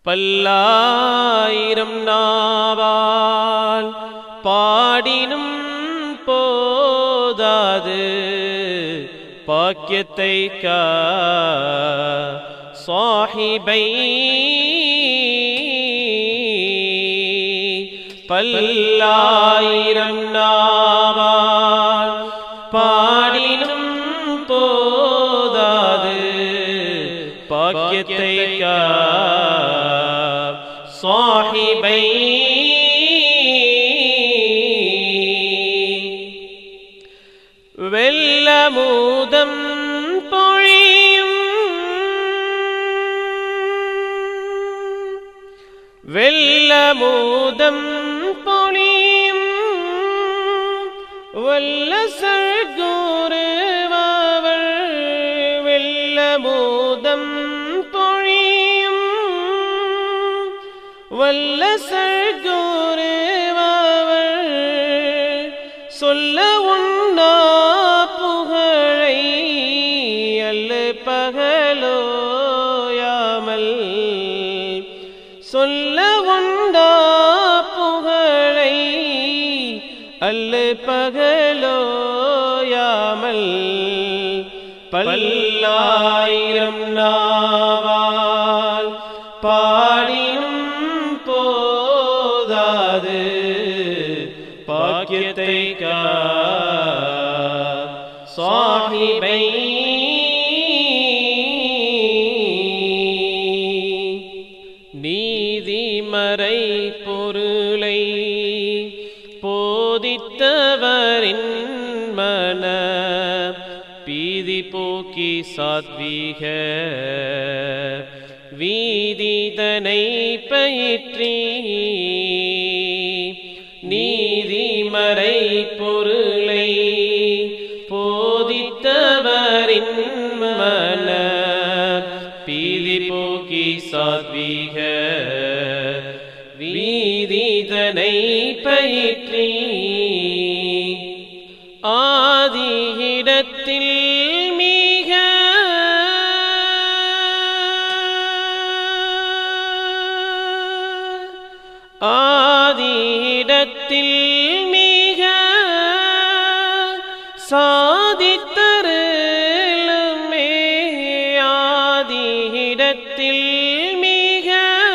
பல்லாயிரம் நாவால் பாடினும் போதாது பாக்கியத்தை சாஹிபை பல்லாயிரம் நாவால் பாடினும் போதாது பாக்கியத்தை சாஹிபை வெல்லமூதம் பொழியும் வெல்லமூதம் பொழியும் வல்லசர் குருவாவர் வெல்லமூதம் பொழியும் வல்லசர் குருவாவர் சொல்ல உண்டா புகழை அல்லு பகலோயாமல் சொல்ல உண்டா புகழை அல்லு பகலோயாமல் பல்லாயிரம் நாவால் பாடினும் போதாது பாக்கியத்தை சாஹிபை நீதிமறை பொருளை போதித்தவரின் மன பீதி போக்கி சாத்வீக வீதிதனை பயிற்றி நீதிமறை பொருளை போதித்தவரின் மன பீதி போக்கி சாத்வீக வீதிதனை பயிற்றி ஆதியிடத்தில் மிக ஆதியிடத்தில் மிக சாதித்தருளுமே ஆதியிடத்தில் மிக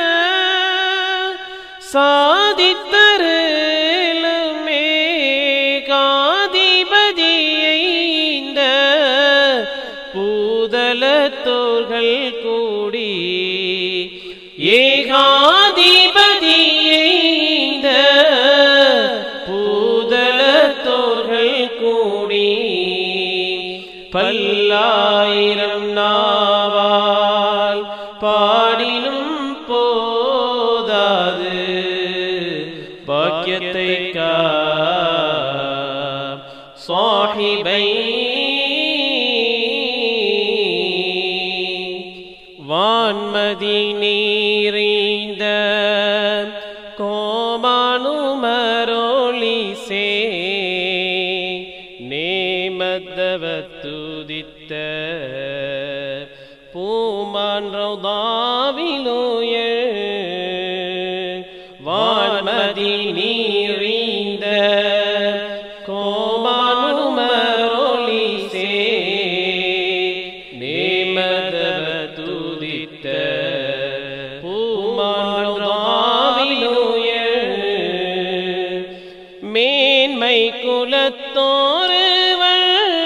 சாதித்தருளுமே காதிபதியை இந்த பூதலத்தோர்கள் கூடி ஏகாதிபதியை இந்த பூதலத்தோர்கள் கூடி பல்லாயிரம் நாவால் பாடினும் போதாது பாக்கியத்தை சாஹிபை வான்மதி நீரிந்த கோமானுமரோலிசே நேமத்தவத்துதித்த பூமான் ரௌதாவிலோய வான்மதி நீரிந்த கோமானுமரோலிசே நேமத்தவத்துதித்த பூமான் ரௌதாவிலோய மேன்மை குலத்தோருவர்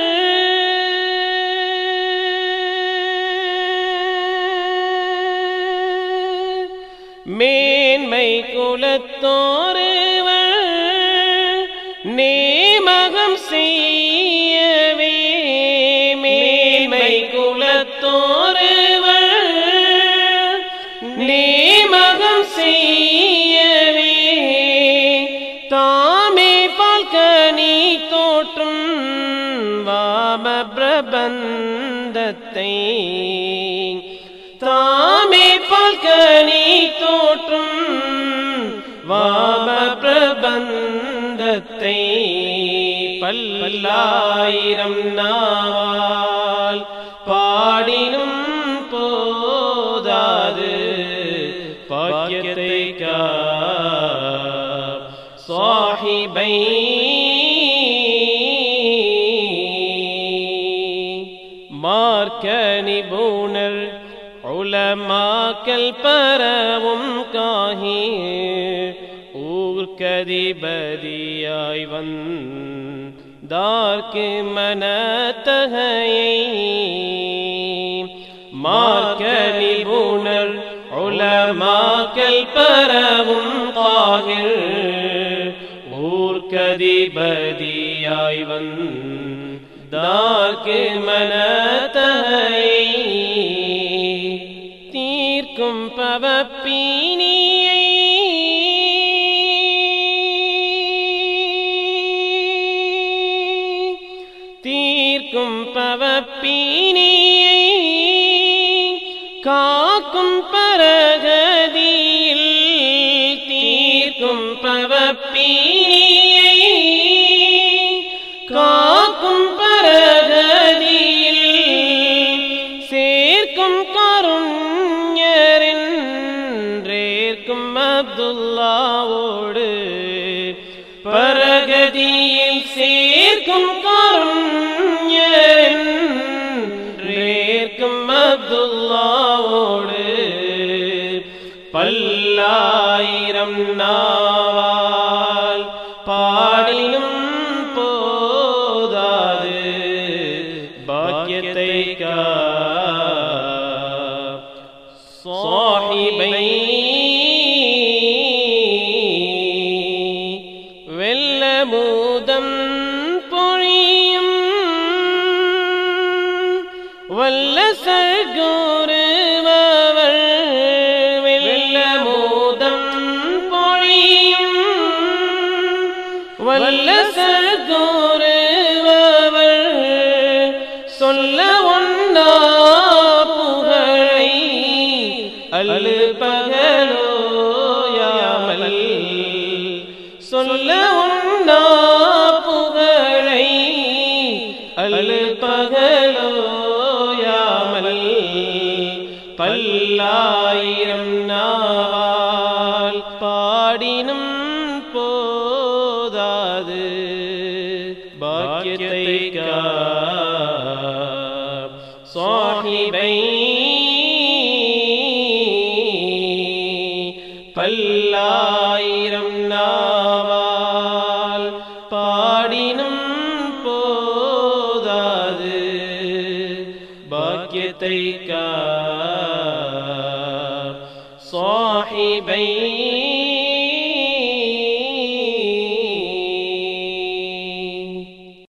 மேன்மை குலத்தோருவர் நேமகம் செய்யவே மேன்மை குலத்தோருவர் நேமகம் செய்யவே தாமே பால்கனி தோற்றும் வாம பிரபந்தத்தை தாமே பால்கனி தோற்றும் வாம பிரபந்தத்தை பல்லாயிரம் நாவால் பாடினும் போதாது صاحبي மார்க்க நிபுணர் உலமாக்கள் பரவும் காஹீர் ஊர்க்கதிபதியாய் வந்தார்க்கு மனத்தகையை மார்க்க நிபுணர் உலமாக்கள் பரவும் காஹீர் ஊர்க்கதிபதியாய் வந்தார்க்கு மனத்தகையை தீர்க்கும் பவப்பீனியை தீர்க்கும் பவப்பீனியை காக்கும் பரகதியில் தீர்க்கும் பவப்பீனியை காக்கும் பரகதியில் சேர்க்கும் கருண்யரென்றேற்கும் அப்துல்லாவோடு பரகதியில் சேர்க்கும் கருண்யரென்றேற்கும் அப்துல்லாவோடு பல்லாயிரம் நாவால் பாடினும் போதாது பாக்கியத்தை சாஹிபை வெல்லமூதம் பொழியும் வல்ல சர்க்குருவர் வெல்லமூதம் பொழியும் வல்ல சர்க்குருவர் சொல்ல ஒன்னா புகழை அல்லு பகலோயாமல் சொல்ல ஒன்னா புகழை அல்லு பகலோயாமல் பல்லாயிரம் நாவால் பாடினும் போதாது பாக்கியத்தை சாஹிபை பல்லாயிரம் நாவால் பாடினும் போதாது பாக்கியத்தை சாஹிபை